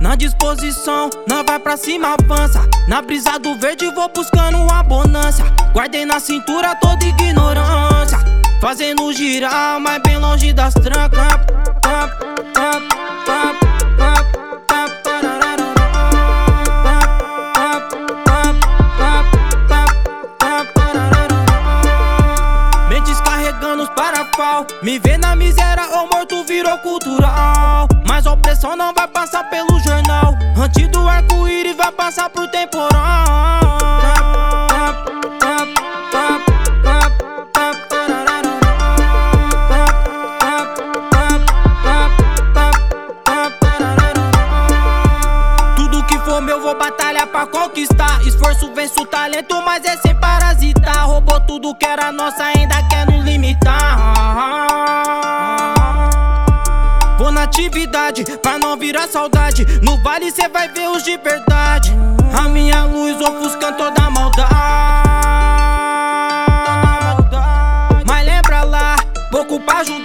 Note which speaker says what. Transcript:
Speaker 1: Na disposição, nós vai pra cima, avança. Na brisa do verde vou buscando uma bonança. Guardei na cintura toda ignorância, fazendo girar, mas bem longe das trancas. Mentes carregando os parafal. Me vê na miséria ou morto virou cultural. Mas a opressão não vai passar pelo jornal. Antes do arco-íris vai passar pro temporal. Tudo que for meu vou batalhar pra conquistar. Esforço vence o talento, mas é sem parasitar. Roubou tudo que era nosso, ainda quer nos limitar. Vou na atividade, pra não virar saudade. No vale cê vai ver os de verdade. A minha luz ofuscando toda a maldade. Mas lembra lá, pouco pra ajudar.